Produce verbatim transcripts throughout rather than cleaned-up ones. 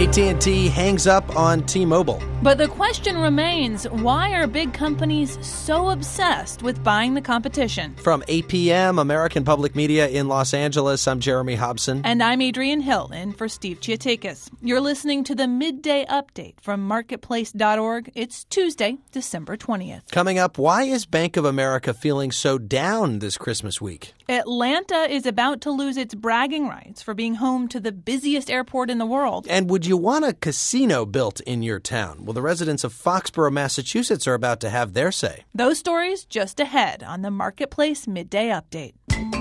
A T and T hangs up on T-Mobile. But the question remains, why are big companies so obsessed with buying the competition? From eight p.m., American Public Media in Los Angeles, I'm Jeremy Hobson. And I'm Adrienne Hill, in for Steve Chiatakis. You're listening to the Midday Update from Marketplace dot org. It's Tuesday, December twentieth. Coming up, why is Bank of America feeling so down this Christmas week? Atlanta is about to lose its bragging rights for being home to the busiest airport in the world. And would you want a casino built in your town? Well, the residents of Foxborough, Massachusetts are about to have their say. Those stories just ahead on the Marketplace Midday Update.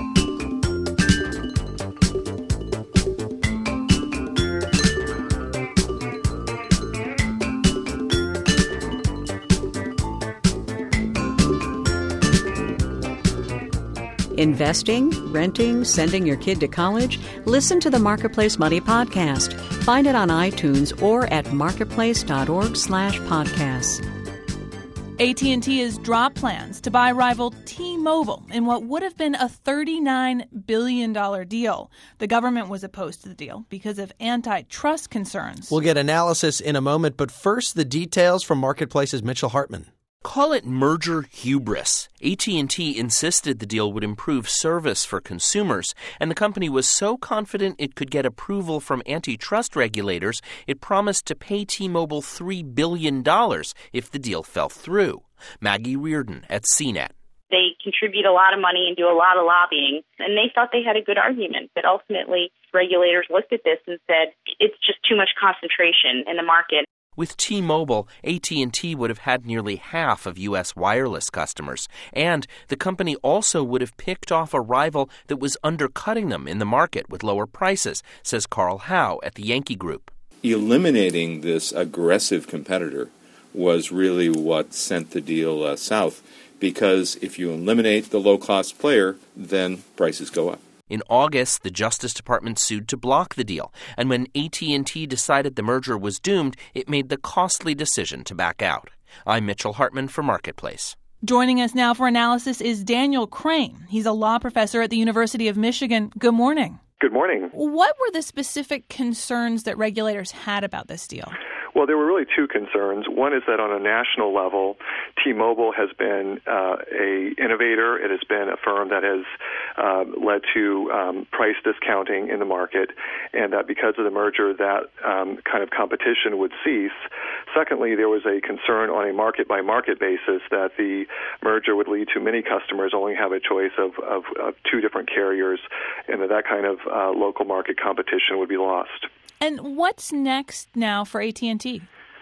Investing, renting, sending your kid to college? Listen to the Marketplace Money Podcast. Find it on iTunes or at marketplace dot org slash podcasts. A T and T has dropped plans to buy rival T-Mobile in what would have been a thirty-nine billion dollars deal. The government was opposed to the deal because of antitrust concerns. We'll get analysis in a moment, but first the details from Marketplace's Mitchell Hartman. Call it merger hubris. A T and T insisted the deal would improve service for consumers, and the company was so confident it could get approval from antitrust regulators, it promised to pay T-Mobile three billion dollars if the deal fell through. Maggie Reardon at C net. They contribute a lot of money and do a lot of lobbying, and they thought they had a good argument. But ultimately, regulators looked at this and said, it's just too much concentration in the market. With T-Mobile, A T and T would have had nearly half of U S wireless customers, and the company also would have picked off a rival that was undercutting them in the market with lower prices, says Carl Howe at the Yankee Group. Eliminating this aggressive competitor was really what sent the deal uh, south, because if you eliminate the low-cost player, then prices go up. In August, the Justice Department sued to block the deal, and when A T and T decided the merger was doomed, it made the costly decision to back out. I'm Mitchell Hartman for Marketplace. Joining us now for analysis is Daniel Crane. He's a law professor at the University of Michigan. Good morning. Good morning. What were the specific concerns that regulators had about this deal? Well, there were really two concerns. One is that on a national level, T-Mobile has been uh, a innovator. It has been a firm that has uh, led to um, price discounting in the market, and that because of the merger, that um, kind of competition would cease. Secondly, there was a concern on a market-by-market basis that the merger would lead to many customers only have a choice of, of, of two different carriers, and that that kind of uh, local market competition would be lost. And what's next now for A T and T?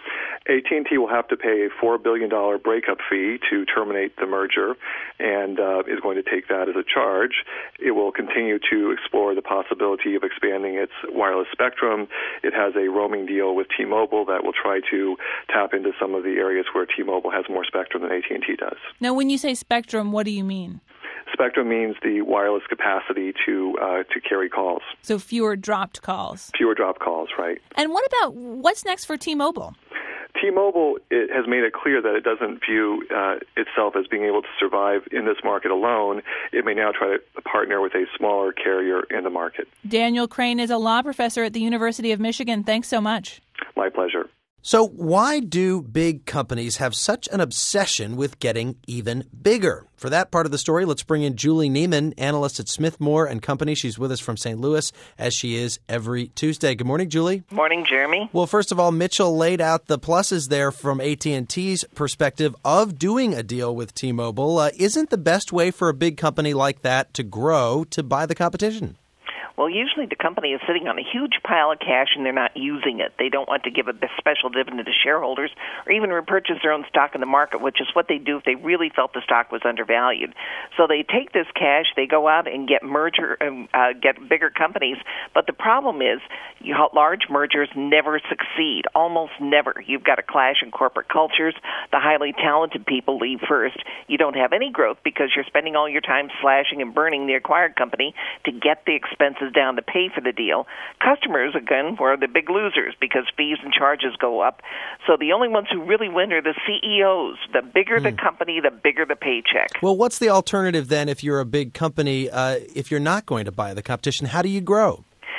A T and T will have to pay a four billion dollars breakup fee to terminate the merger, and uh, is going to take that as a charge. It will continue to explore the possibility of expanding its wireless spectrum. It has a roaming deal with T-Mobile that will try to tap into some of the areas where T-Mobile has more spectrum than A T and T does. Now, when you say spectrum, what do you mean? Spectrum means the wireless capacity to uh, to carry calls. So fewer dropped calls. Fewer dropped calls, right. And what about what's next for T-Mobile? T-Mobile it has made it clear that it doesn't view uh, itself as being able to survive in this market alone. It may now try to partner with a smaller carrier in the market. Daniel Crane is a law professor at the University of Michigan. Thanks so much. My pleasure. So why do big companies have such an obsession with getting even bigger? For that part of the story, let's bring in Julie Neiman, analyst at Smith Moore and Company. She's with us from Saint Louis, as she is every Tuesday. Good morning, Julie. Morning, Jeremy. Well, first of all, Mitchell laid out the pluses there from A T and T's perspective of doing a deal with T-Mobile. Uh, isn't the best way for a big company like that to grow to buy the competition? Well, usually the company is sitting on a huge pile of cash and they're not using it. They don't want to give a special dividend to shareholders or even repurchase their own stock in the market, which is what they do if they really felt the stock was undervalued. So they take this cash, they go out and get merger, uh, get bigger companies. But the problem is, you know, large mergers never succeed, almost never. You've got a clash in corporate cultures. The highly talented people leave first. You don't have any growth because you're spending all your time slashing and burning the acquired company to get the expenses down to pay for the deal. Customers, again, were the big losers because fees and charges go up. So the only ones who really win are the C E Os. The bigger the company, the bigger the paycheck. Well, what's the alternative then if you're a big company, uh, if you're not going to buy the competition? How do you grow?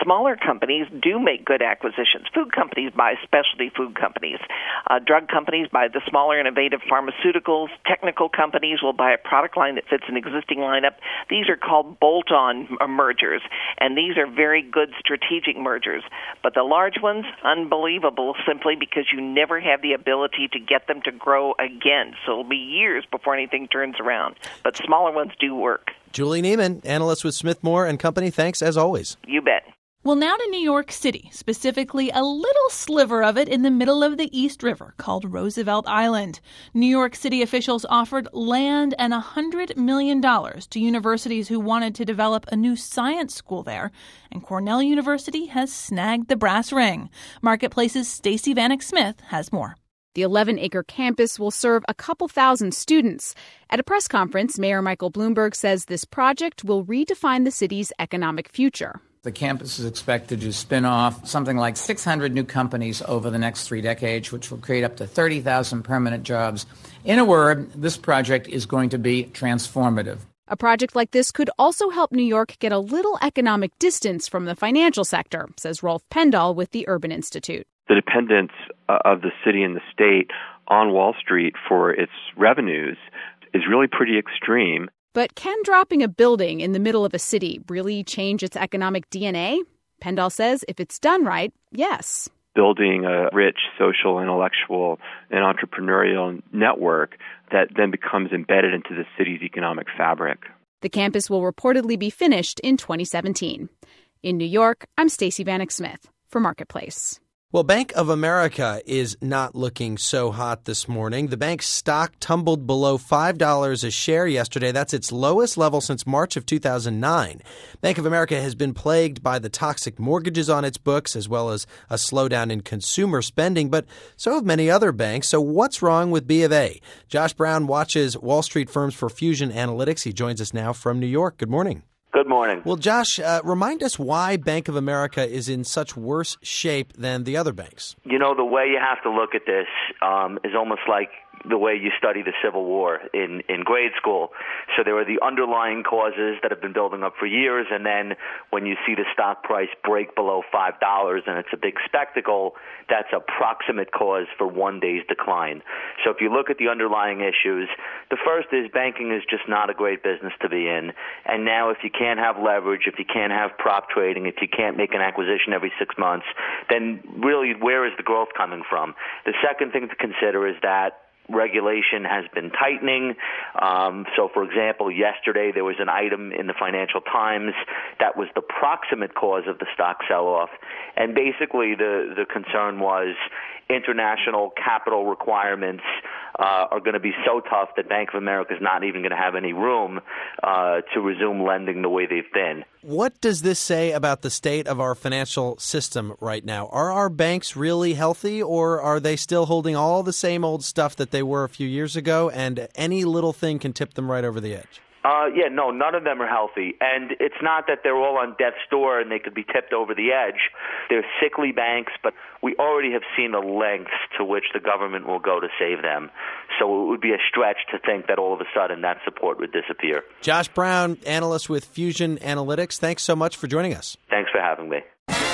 smaller companies do make good acquisitions. Food companies buy specialty food companies. Uh, drug companies buy the smaller, innovative pharmaceuticals. Technical companies will buy a product line that fits an existing lineup. These are called bolt-on mergers, and these are very good strategic mergers. But the large ones, unbelievable, simply because you never have the ability to get them to grow again. So it'll be years before anything turns around. But smaller ones do work. Julie Neiman, analyst with Smith Moore and Company. Thanks, as always. You bet. Well, now to New York City, specifically a little sliver of it in the middle of the East River called Roosevelt Island. New York City officials offered land and one hundred million dollars to universities who wanted to develop a new science school there, and Cornell University has snagged the brass ring. Marketplace's Stacey Vanek Smith has more. The eleven-acre campus will serve a couple thousand students. At a press conference, Mayor Michael Bloomberg says this project will redefine the city's economic future. The campus is expected to spin off something like six hundred new companies over the next three decades, which will create up to thirty thousand permanent jobs. In a word, this project is going to be transformative. A project like this could also help New York get a little economic distance from the financial sector, says Rolf Pendahl with the Urban Institute. The dependence of the city and the state on Wall Street for its revenues is really pretty extreme. But can dropping a building in the middle of a city really change its economic D N A? Pendahl says if it's done right, yes. Building a rich social, intellectual, and entrepreneurial network that then becomes embedded into the city's economic fabric. The campus will reportedly be finished in twenty seventeen. In New York, I'm Stacey Vanek Smith for Marketplace. Well, Bank of America is not looking so hot this morning. The bank's stock tumbled below five dollars a share yesterday. That's its lowest level since March of two thousand nine. Bank of America has been plagued by the toxic mortgages on its books, as well as a slowdown in consumer spending, but so have many other banks. So what's wrong with B of A? Josh Brown watches Wall Street firms for Fusion Analytics. He joins us now from New York. Good morning. Good morning. Well, Josh, uh, remind us why Bank of America is in such worse shape than the other banks. You know, the way you have to look at this um, is almost like the way you study the Civil War in, in grade school. So there are the underlying causes that have been building up for years, and then when you see the stock price break below five dollars and it's a big spectacle, that's a proximate cause for one day's decline. So if you look at the underlying issues, the first is banking is just not a great business to be in. And now if you can't have leverage, if you can't have prop trading, if you can't make an acquisition every six months, then really where is the growth coming from? The second thing to consider is that regulation has been tightening. Um, so, for example, yesterday there was an item in the Financial Times that was the proximate cause of the stock sell-off. And basically the, the concern was international capital requirements uh, are going to be so tough that Bank of America is not even going to have any room uh, to resume lending the way they've been. What does this say about the state of our financial system right now? Are our banks really healthy, or are they still holding all the same old stuff that they were a few years ago, and any little thing can tip them right over the edge? Uh, yeah, no, none of them are healthy. And it's not that they're all on death's door and they could be tipped over the edge. They're sickly banks, but we already have seen the lengths to which the government will go to save them. So it would be a stretch to think that all of a sudden that support would disappear. Josh Brown, analyst with Fusion Analytics, thanks so much for joining us. Thanks for having me.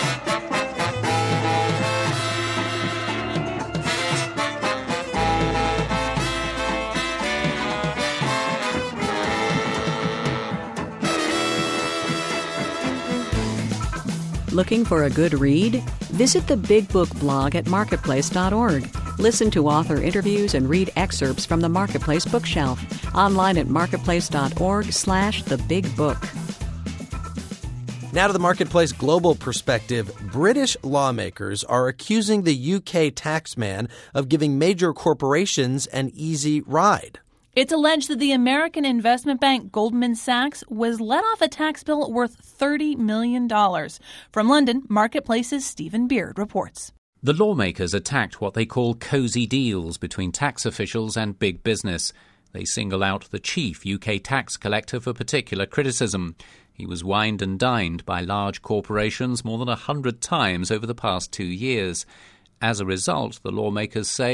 Looking for a good read? Visit the Big Book blog at marketplace dot org. Listen to author interviews and read excerpts from the Marketplace bookshelf. Online at marketplace dot org slash the big book. Now to the Marketplace global perspective. British lawmakers are accusing the U K taxman of giving major corporations an easy ride. It's alleged that the American investment bank Goldman Sachs was let off a tax bill worth thirty million dollars. From London, Marketplace's Stephen Beard reports. The lawmakers attacked what they call cosy deals between tax officials and big business. They single out the chief U K tax collector for particular criticism. He was wined and dined by large corporations more than a hundred times over the past two years. As a result, the lawmakers say,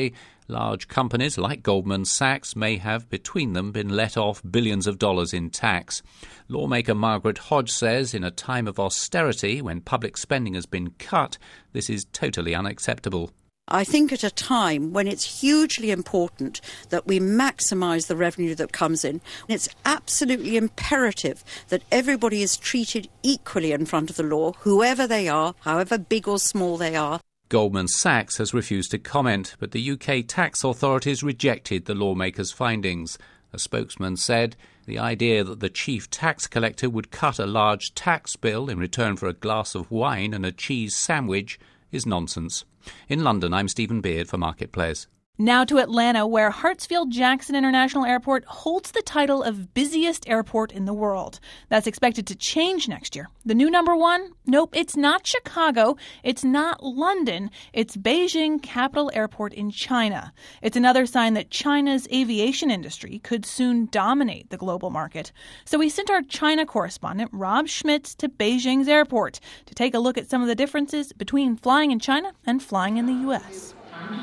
Large companies like Goldman Sachs may have, between them, been let off billions of dollars in tax. Lawmaker Margaret Hodge says in a time of austerity, when public spending has been cut, this is totally unacceptable. I think at a time when it's hugely important that we maximise the revenue that comes in, it's absolutely imperative that everybody is treated equally in front of the law, whoever they are, however big or small they are. Goldman Sachs has refused to comment, but the U K tax authorities rejected the lawmakers' findings. A spokesman said the idea that the chief tax collector would cut a large tax bill in return for a glass of wine and a cheese sandwich is nonsense. In London, I'm Stephen Beard for Marketplace. Now to Atlanta, where Hartsfield-Jackson International Airport holds the title of busiest airport in the world. That's expected to change next year. The new number one? Nope, it's not Chicago. It's not London. It's Beijing Capital Airport in China. It's another sign that China's aviation industry could soon dominate the global market. So we sent our China correspondent, Rob Schmitz, to Beijing's airport to take a look at some of the differences between flying in China and flying in the U S.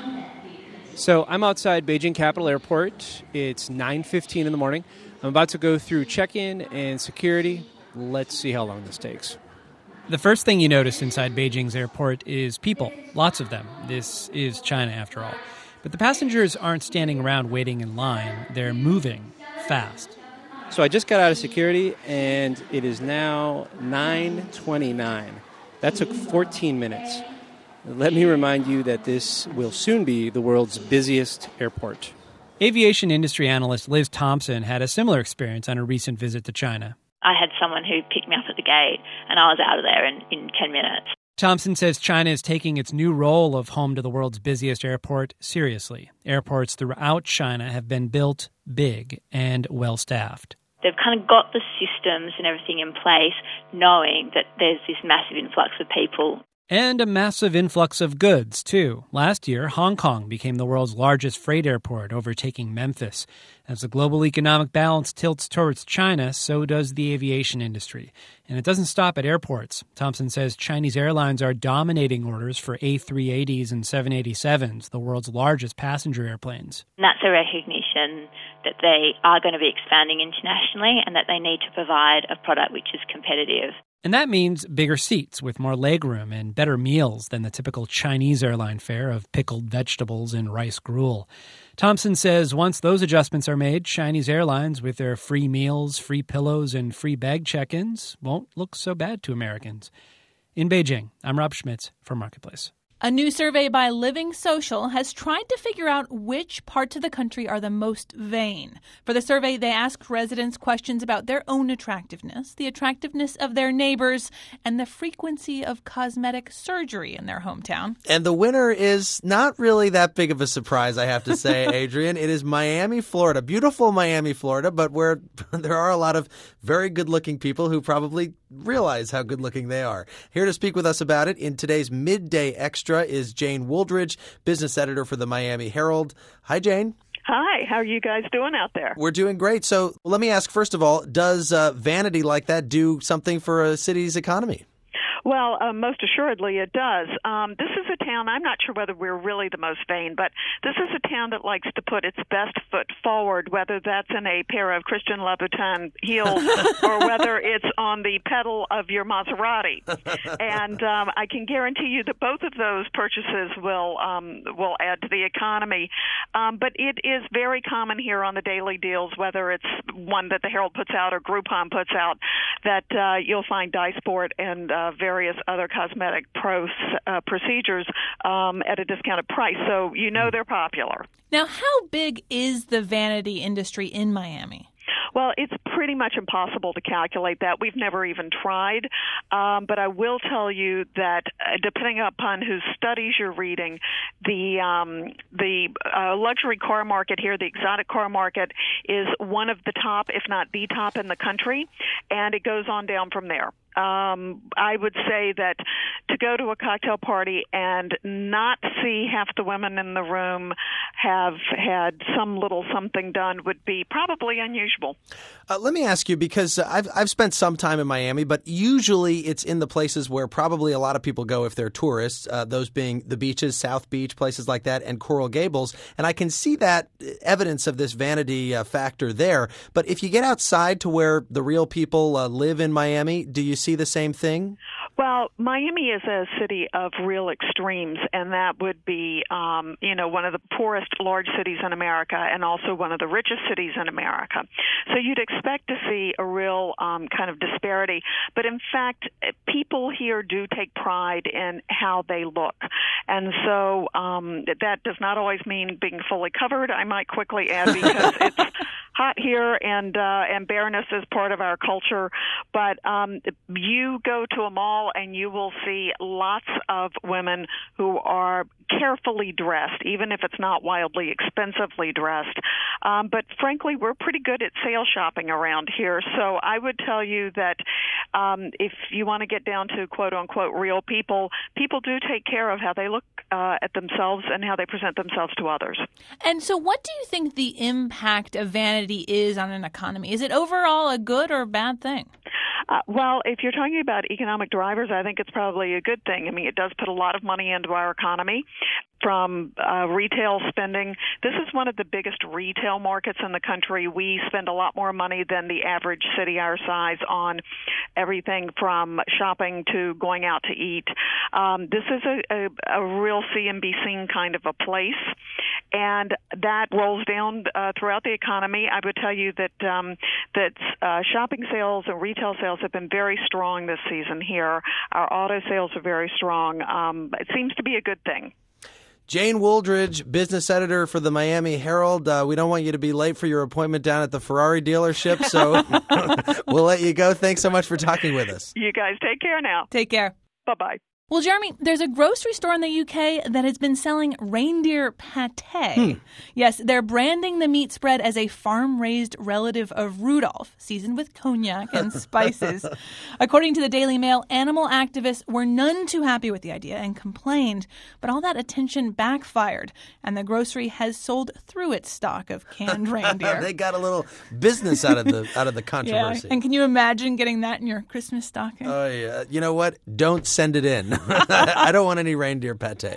So I'm outside Beijing Capital Airport. It's nine fifteen in the morning. I'm about to go through check-in and security. Let's see how long this takes. The first thing you notice inside Beijing's airport is people, lots of them. This is China, after all. But the passengers aren't standing around waiting in line. They're moving fast. So I just got out of security, and it is now nine twenty-nine. That took fourteen minutes. Let me remind you that this will soon be the world's busiest airport. Aviation industry analyst Liz Thompson had a similar experience on a recent visit to China. I had someone who picked me up at the gate, and I was out of there in, in ten minutes. Thompson says China is taking its new role of home to the world's busiest airport seriously. Airports throughout China have been built big and well-staffed. They've kind of got the systems and everything in place, knowing that there's this massive influx of people. And a massive influx of goods, too. Last year, Hong Kong became the world's largest freight airport, overtaking Memphis. As the global economic balance tilts towards China, so does the aviation industry. And it doesn't stop at airports. Thompson says Chinese airlines are dominating orders for A three eighties and seven eighty-sevens, the world's largest passenger airplanes. And that's a recognition that they are going to be expanding internationally and that they need to provide a product which is competitive. And that means bigger seats with more legroom and better meals than the typical Chinese airline fare of pickled vegetables and rice gruel. Thompson says once those adjustments are made, Chinese airlines with their free meals, free pillows, and free bag check-ins won't look so bad to Americans. In Beijing, I'm Rob Schmitz for Marketplace. A new survey by Living Social has tried to figure out which parts of the country are the most vain. For the survey, they asked residents questions about their own attractiveness, the attractiveness of their neighbors, and the frequency of cosmetic surgery in their hometown. And the winner is not really that big of a surprise, I have to say, Adrian. It is Miami, Florida. Beautiful Miami, Florida, but where there are a lot of very good-looking people who probably realize how good-looking they are. Here to speak with us about it in today's Midday Extra is Jane Wooldridge, business editor for the Miami Herald. Hi, Jane. Hi. How are you guys doing out there? We're doing great. So let me ask, first of all, does uh, vanity like that do something for a city's economy? Well, uh, most assuredly it does. Um, this is a town, I'm not sure whether we're really the most vain, but this is a town that likes to put its best foot forward, whether that's in a pair of Christian Louboutin heels or whether it's on the pedal of your Maserati. And um, I can guarantee you that both of those purchases will um, will add to the economy. Um, but it is very common here on the daily deals, whether it's one that the Herald puts out or Groupon puts out, that uh, you'll find Dysport and uh, very various other cosmetic pros, uh, procedures um, at a discounted price. So you know they're popular. Now, how big is the vanity industry in Miami? Well, it's pretty much impossible to calculate that. We've never even tried. Um, but I will tell you that uh, depending upon whose studies you're reading, the um, the uh, luxury car market here, the exotic car market, is one of the top, if not the top in the country, and it goes on down from there. um, I would say that to go to a cocktail party and not see half the women in the room have had some little something done would be probably unusual. Uh, let me ask you, because I've I've spent some time in Miami, but usually it's in the places where probably a lot of people go if they're tourists, uh, those being the beaches, South Beach, places like that, and Coral Gables. And I can see that evidence of this vanity uh, factor there. But if you get outside to where the real people uh, live in Miami, do you see the same thing? Well, Miami is a city of real extremes, and that would be, um, you know, one of the poorest large cities in America and also one of the richest cities in America. So you'd expect to see a real um, kind of disparity. But in fact, people here do take pride in how they look. And so um, that does not always mean being fully covered, I might quickly add, because it's hot here, and uh, and bareness is part of our culture. But um, you go to a mall and you will see lots of women who are carefully dressed, even if it's not wildly expensively dressed. Um, but frankly, we're pretty good at sale shopping around here. So I would tell you that um, if you want to get down to quote unquote real people, people do take care of how they look uh, at themselves and how they present themselves to others. And so what do you think the impact of vanity is on an economy? Is it overall a good or bad thing? Uh, well, if you're talking about economic drivers, I think it's probably a good thing. I mean, it does put a lot of money into our economy from uh, retail spending. This is one of the biggest retail markets in the country. We spend a lot more money than the average city our size on everything from shopping to going out to eat. Um, this is a, a, a real see and be seen kind of a place, and that rolls down uh, throughout the economy. I would tell you that um, that uh, shopping sales and retail sales have been very strong this season here. Our auto sales are very strong. Um, it seems to be a good thing. Jane Wooldridge, business editor for the Miami Herald. Uh, we don't want you to be late for your appointment down at the Ferrari dealership, so we'll let you go. Thanks so much for talking with us. You guys take care now. Take care. Bye-bye. Well, Jeremy, there's a grocery store in the U K that has been selling reindeer pate. Hmm. Yes, they're branding the meat spread as a farm-raised relative of Rudolph, seasoned with cognac and spices. According to the Daily Mail, animal activists were none too happy with the idea and complained, but all that attention backfired, and the grocery has sold through its stock of canned reindeer. They got a little business out of the out of the controversy. Yeah, and can you imagine getting that in your Christmas stocking? Oh, yeah. You know what? Don't send it in. I don't want any reindeer pate.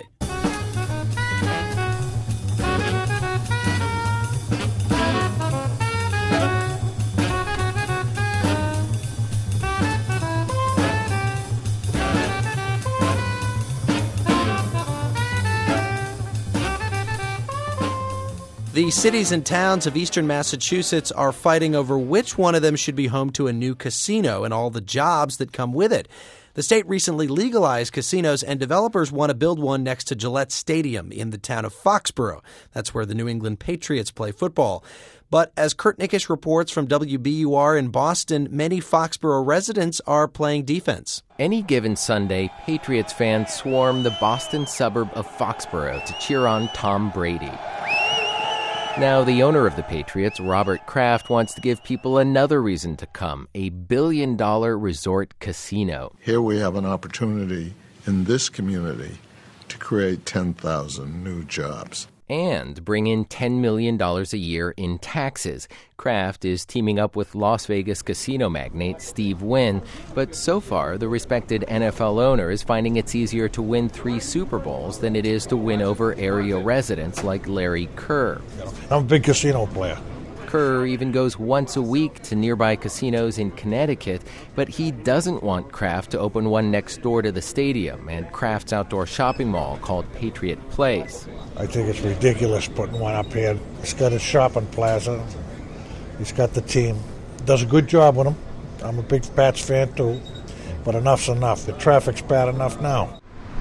The cities and towns of eastern Massachusetts are fighting over which one of them should be home to a new casino and all the jobs that come with it. The state recently legalized casinos, and developers want to build one next to Gillette Stadium in the town of Foxborough. That's where the New England Patriots play football. But as Kurt Nickish reports from W B U R in Boston, many Foxborough residents are playing defense. Any given Sunday, Patriots fans swarm the Boston suburb of Foxborough to cheer on Tom Brady. Now, the owner of the Patriots, Robert Kraft, wants to give people another reason to come, a billion-dollar resort casino. Here we have an opportunity in this community to create ten thousand new jobs. And bring in ten million dollars a year in taxes. Kraft is teaming up with Las Vegas casino magnate Steve Wynn, but so far the respected N F L owner is finding it's easier to win three Super Bowls than it is to win over area residents like Larry Kerr. I'm a big casino player. Kerr even goes once a week to nearby casinos in Connecticut, but he doesn't want Kraft to open one next door to the stadium and Kraft's outdoor shopping mall called Patriot Place. I think it's ridiculous putting one up here. He's got his shopping plaza. He's got the team. Does a good job with them. I'm a big Pats fan too, but enough's enough. The traffic's bad enough now.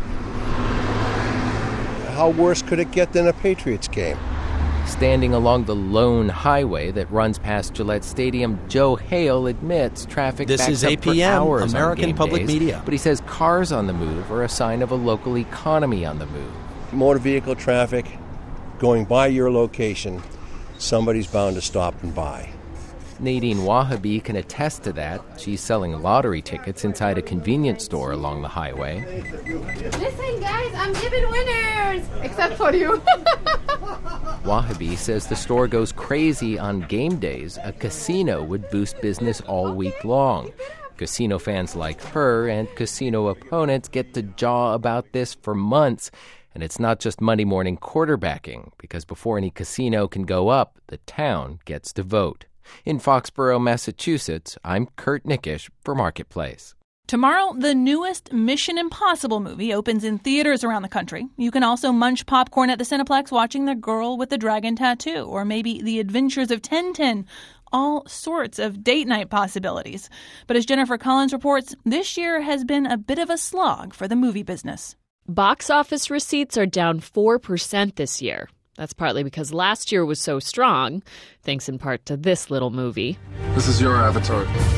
How worse could it get than a Patriots game? Standing along the lone highway that runs past Gillette Stadium, Joe Hale admits traffic this backs is up A P M, for hours American on game Public days, Media. But he says cars on the move are a sign of a local economy on the move. Motor vehicle traffic going by your location, somebody's bound to stop and buy. Nadine Wahabi can attest to that. She's selling lottery tickets inside a convenience store along the highway. Listen, guys, I'm giving winners! Except for you. Wahabi says the store goes crazy on game days. A casino would boost business all week long. Casino fans like her and casino opponents get to jaw about this for months. And it's not just Monday morning quarterbacking, because before any casino can go up, the town gets to vote. In Foxborough, Massachusetts, I'm Kurt Nickish for Marketplace. Tomorrow, the newest Mission Impossible movie opens in theaters around the country. You can also munch popcorn at the Cineplex watching The Girl with the Dragon Tattoo, or maybe The Adventures of Tintin. All sorts of date night possibilities. But as Jennifer Collins reports, this year has been a bit of a slog for the movie business. Box office receipts are down four percent this year. That's partly because last year was so strong, thanks in part to this little movie. This is your avatar.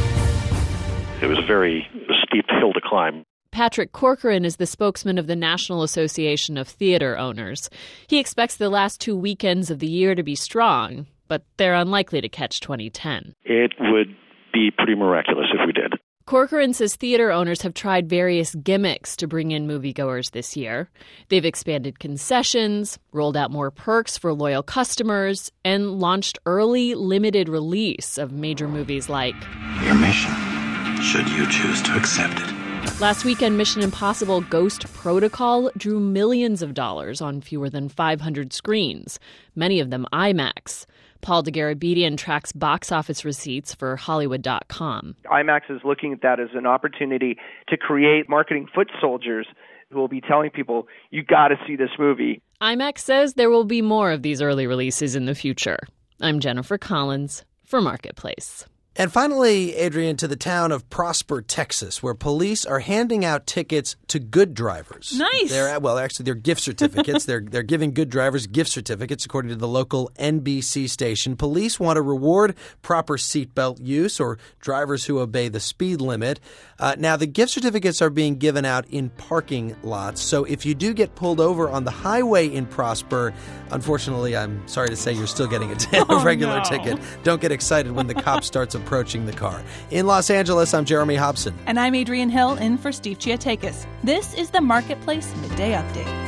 It was a very steep hill to climb. Patrick Corcoran is the spokesman of the National Association of Theater Owners. He expects the last two weekends of the year to be strong, but they're unlikely to catch twenty ten. It would be pretty miraculous if we did. Corcoran says theater owners have tried various gimmicks to bring in moviegoers this year. They've expanded concessions, rolled out more perks for loyal customers, and launched early limited release of major movies like Your Mission, should you choose to accept it. Last weekend, Mission Impossible Ghost Protocol drew millions of dollars on fewer than five hundred screens, many of them IMAX. Paul DeGarabedian tracks box office receipts for Hollywood dot com. IMAX is looking at that as an opportunity to create marketing foot soldiers who will be telling people, you got to see this movie. IMAX says there will be more of these early releases in the future. I'm Jennifer Collins for Marketplace. And finally, Adrienne, to the town of Prosper, Texas, where police are handing out tickets to good drivers. Nice. They're, well, actually, they're gift certificates. they're they're giving good drivers gift certificates, according to the local N B C station. Police want to reward proper seatbelt use or drivers who obey the speed limit. Uh, now, the gift certificates are being given out in parking lots. So if you do get pulled over on the highway in Prosper, unfortunately, I'm sorry to say you're still getting a, t- oh, a regular no. ticket. Don't get excited when the cop starts approaching the car. In Los Angeles, I'm Jeremy Hobson. And I'm Adrienne Hill, in for Steve Chiatakis. This is the Marketplace Midday Update.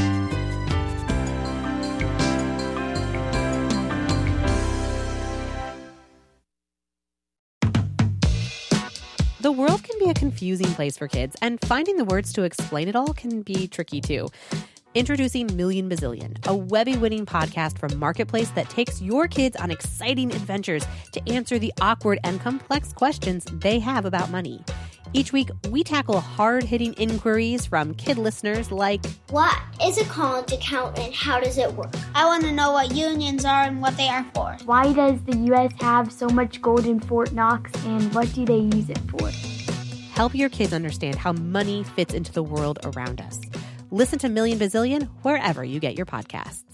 The world can be a confusing place for kids, and finding the words to explain it all can be tricky too. Introducing Million Bazillion, a Webby-winning podcast from Marketplace that takes your kids on exciting adventures to answer the awkward and complex questions they have about money. Each week, we tackle hard-hitting inquiries from kid listeners like, what is a college account and how does it work? I want to know what unions are and what they are for. Why does the U S have so much gold in Fort Knox, and what do they use it for? Help your kids understand how money fits into the world around us. Listen to Million Bazillion wherever you get your podcasts.